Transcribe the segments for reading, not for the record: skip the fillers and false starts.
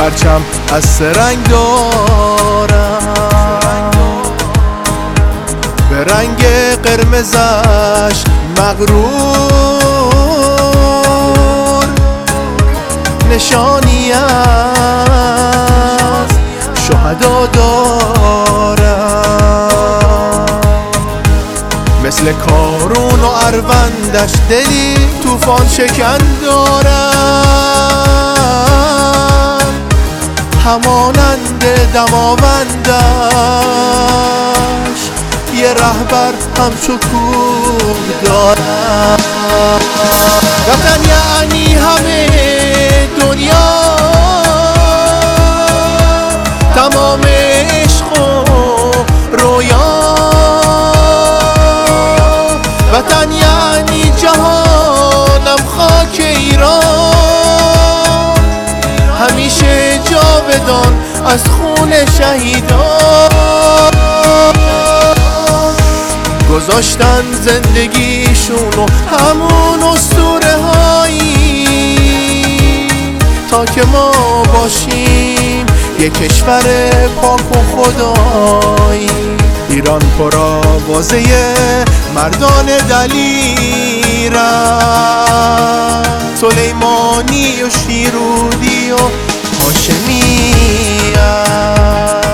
پرچم از سه رنگ دارم، به رنگ قرمزش مغرور، نشانی از شهدا دارم. مثل کارون و اروندش دلی طوفان شکن دارم، همانند دماوندش یه رهبر همچو کوه دارم. وطن یعنی همه دنیا، تمام عشق و رویا. وطن یعنی جهانم خاک ایران، همیشه جاودان از خون شهیدان. گذاشتن زندگیشون و همون اسطوره هایی تا که ما باشیم یک کشور پاک و خدایی. ایران پر آوازه مردان دلیرن، سلیمانی و شیرودی و هاشمی است.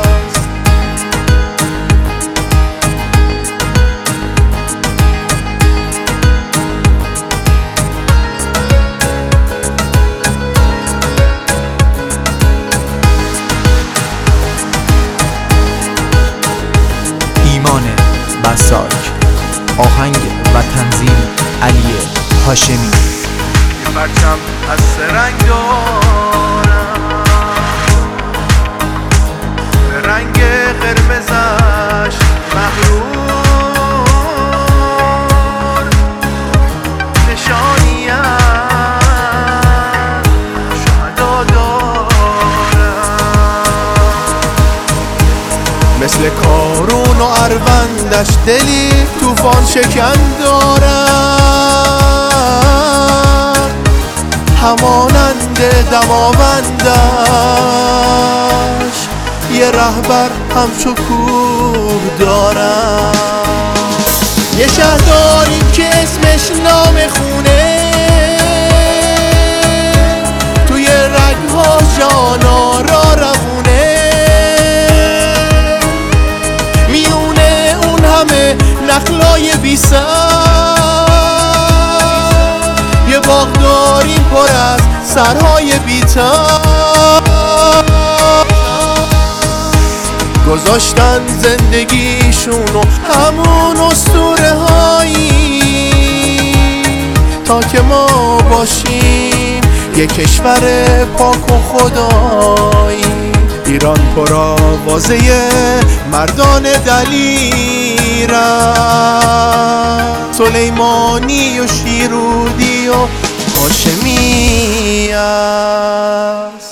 ایمان بساک، آهنگ و تنظیم علی هاشمی. یه پرچم از سه رنگ دارم، به رنگ قرمزش مغرور، نشانی از شهدا دارم. مثل کارون و اروندش دلی طوفان شکن دارم، همانند دماوندش یه رهبر همچو کوه دارم. یه شهر داریم که اسمش نام خونه، توی رگها جانا را روونه. میونه اون همه نخلای بی سر، یه باغ داریم پر از سرهای بی‌تر. گذاشتن زندگیشون و همون اسطوره هایی تا که ما باشیم یک کشور پاک و خدایی. ایران پر آوازه مردان دلیرن، سلیمانی و شیرودی و هاشمی است.